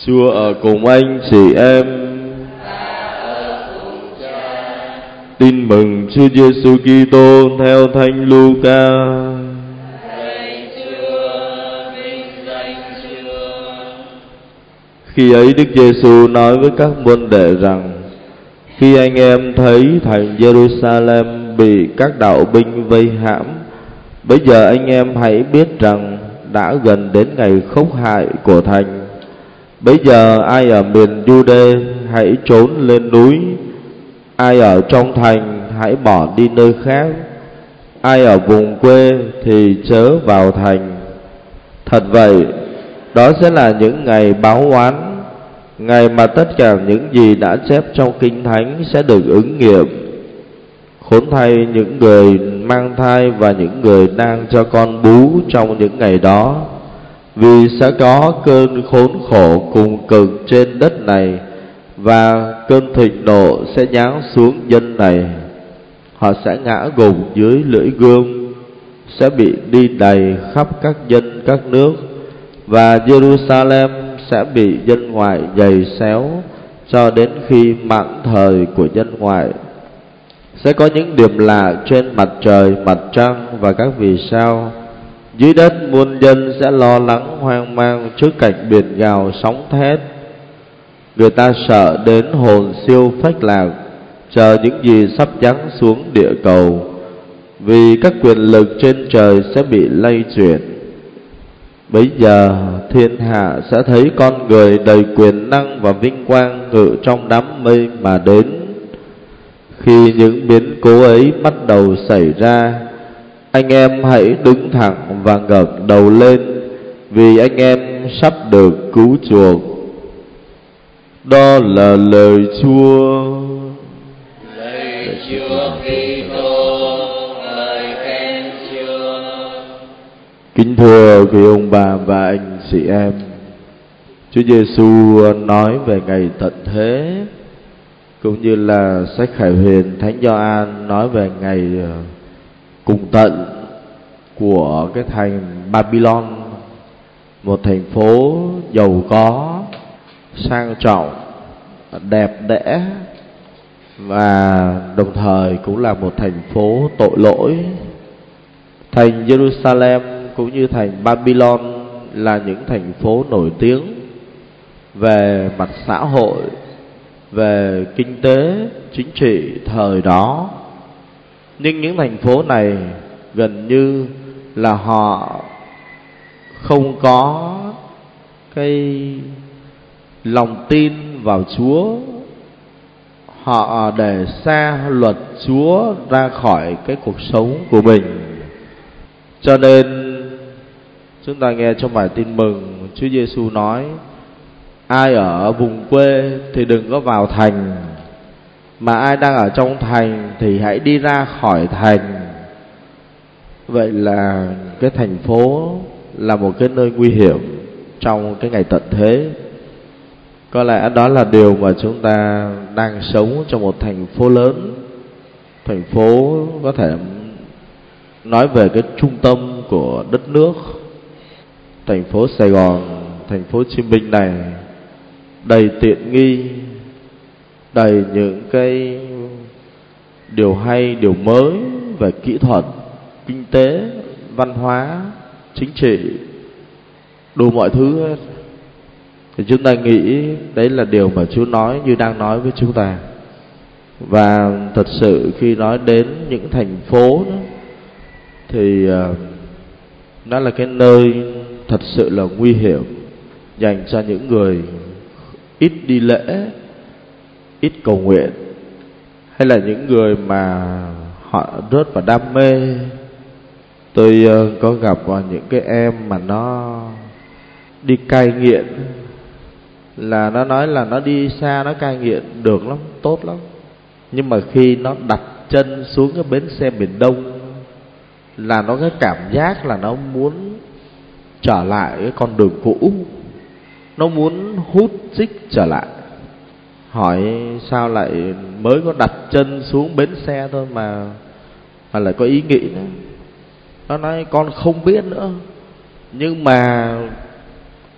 Chúa ở cùng anh chị em. Tin mừng Chúa Giêsu Kitô theo Thánh Luca. Khi ấy Đức Giêsu nói với các môn đệ rằng: khi anh em thấy thành Jerusalem bị các đạo binh vây hãm, bây giờ anh em hãy biết rằng đã gần đến ngày khốc hại của thành. Bây giờ ai ở miền Giu-đê hãy trốn lên núi, ai ở trong thành hãy bỏ đi nơi khác, ai ở vùng quê thì chớ vào thành. Thật vậy, đó sẽ là những ngày báo oán, ngày mà tất cả những gì đã chép trong Kinh Thánh sẽ được ứng nghiệm. Khốn thay những người mang thai và những người đang cho con bú trong những ngày đó, vì sẽ có cơn khốn khổ cùng cực trên đất này, và cơn thịnh nộ sẽ giáng xuống dân này. Họ sẽ ngã gục dưới lưỡi gươm, sẽ bị đi đầy khắp các dân các nước, và Jerusalem sẽ bị dân ngoại giày xéo cho đến khi mãn thời của dân ngoại. Sẽ có những điểm lạ trên mặt trời, mặt trăng và các vì sao. Dưới đất muôn dân sẽ lo lắng hoang mang trước cảnh biển gào sóng thét. Người ta sợ đến hồn siêu phách lạc, chờ những gì sắp giáng xuống địa cầu, vì các quyền lực trên trời sẽ bị lay chuyển. Bấy giờ thiên hạ sẽ thấy con người đầy quyền năng và vinh quang ngự trong đám mây mà đến. Khi những biến cố ấy bắt đầu xảy ra, anh em hãy đứng thẳng và ngẩng đầu lên, vì anh em sắp được cứu chuộc. Đó là lời Chúa. Lạy Chúa Kitô, lời khen Chúa. Kính thưa quý ông bà và anh chị em, Chúa Giêsu nói về ngày tận thế, cũng như là sách Khải Huyền Thánh Gioan nói về ngày cùng tận của cái thành Babylon, một thành phố giàu có, sang trọng, đẹp đẽ, và đồng thời cũng là một thành phố tội lỗi. Thành Jerusalem cũng như thành Babylon là những thành phố nổi tiếng về mặt xã hội, về kinh tế, chính trị thời đó. Nhưng những thành phố này gần như là họ không có cái lòng tin vào Chúa. Họ để xa luật Chúa ra khỏi cái cuộc sống của mình. Cho nên chúng ta nghe trong bài tin mừng, Chúa Giêsu nói: ai ở vùng quê thì đừng có vào thành, mà ai đang ở trong thành thì hãy đi ra khỏi thành. Vậy là cái thành phố là một cái nơi nguy hiểm trong cái ngày tận thế. Có lẽ đó là điều mà chúng ta đang sống trong một thành phố lớn. Thành phố có thể nói về cái trung tâm của đất nước. Thành phố Sài Gòn, thành phố Hồ Chí Minh này đầy tiện nghi, đầy những cái điều hay, điều mới về kỹ thuật, kinh tế, văn hóa, chính trị, đủ mọi thứ hết. Thì chúng ta nghĩ đấy là điều mà Chúa nói, như đang nói với chúng ta. Và thật sự khi nói đến những thành phố đó, thì nó là cái nơi thật sự là nguy hiểm, dành cho những người ít đi lễ, ít cầu nguyện, hay là những người mà họ rớt vào đam mê. Tôi có gặp những cái em mà nó đi cai nghiện, là nó nói là nó đi xa, nó cai nghiện được lắm, tốt lắm. Nhưng mà khi nó đặt chân xuống cái bến xe miền Đông là nó cái cảm giác là nó muốn trở lại cái con đường cũ, nó muốn hút chích trở lại. Hỏi sao lại mới có đặt chân xuống bến xe thôi mà lại có ý nghĩ nữa. Nó nói con không biết nữa, nhưng mà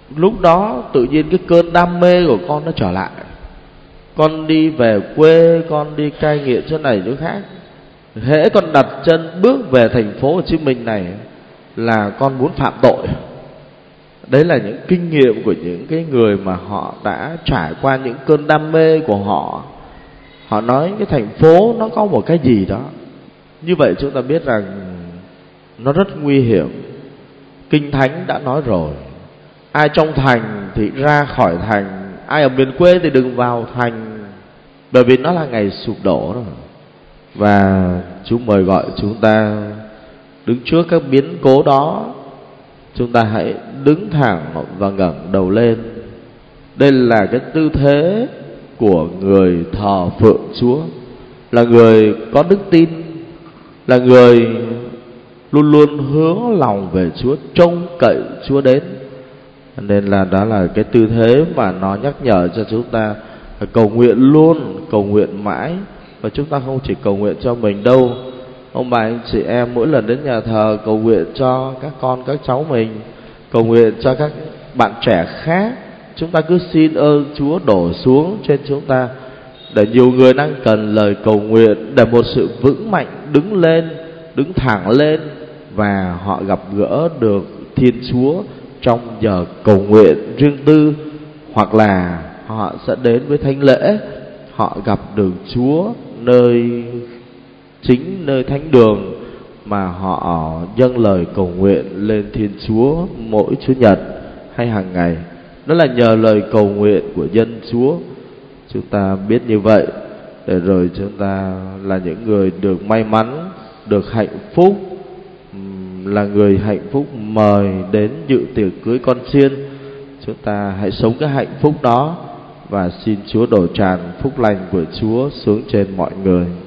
lúc đó tự nhiên cái cơn đam mê của con nó trở lại. Con đi về quê, con đi cai nghiện chỗ này chỗ khác, hễ con đặt chân bước về thành phố Hồ Chí Minh này là con muốn phạm tội. Đấy là những kinh nghiệm của những cái người mà họ đã trải qua những cơn đam mê của họ. Họ nói cái thành phố nó có một cái gì đó. Như vậy chúng ta biết rằng nó rất nguy hiểm. Kinh Thánh đã nói rồi, ai trong thành thì ra khỏi thành, ai ở miền quê thì đừng vào thành, bởi vì nó là ngày sụp đổ rồi. Và Chúa mời gọi chúng ta đứng trước các biến cố đó, chúng ta hãy đứng thẳng và ngẩng đầu lên. Đây là cái tư thế của người thờ phượng Chúa, là người có đức tin, là người luôn luôn hướng lòng về Chúa, trông cậy Chúa đến. Nên là đó là cái tư thế mà nó nhắc nhở cho chúng ta phải cầu nguyện luôn, cầu nguyện mãi. Và chúng ta không chỉ cầu nguyện cho mình đâu, ông bà anh chị em mỗi lần đến nhà thờ cầu nguyện cho các con các cháu mình, cầu nguyện cho các bạn trẻ khác. Chúng ta cứ xin ơn Chúa đổ xuống trên chúng ta, để nhiều người đang cần lời cầu nguyện, để một sự vững mạnh đứng lên, đứng thẳng lên, và họ gặp gỡ được Thiên Chúa trong giờ cầu nguyện riêng tư, hoặc là họ sẽ đến với thánh lễ, họ gặp được Chúa nơi chính nơi thánh đường mà họ dâng lời cầu nguyện lên Thiên Chúa mỗi Chủ nhật hay hàng ngày. Đó là nhờ lời cầu nguyện của dân Chúa. Chúng ta biết như vậy, để rồi chúng ta là những người được may mắn, được hạnh phúc, là người hạnh phúc mời đến dự tiệc cưới con chiên. Chúng ta hãy sống cái hạnh phúc đó và xin Chúa đổ tràn phúc lành của Chúa xuống trên mọi người.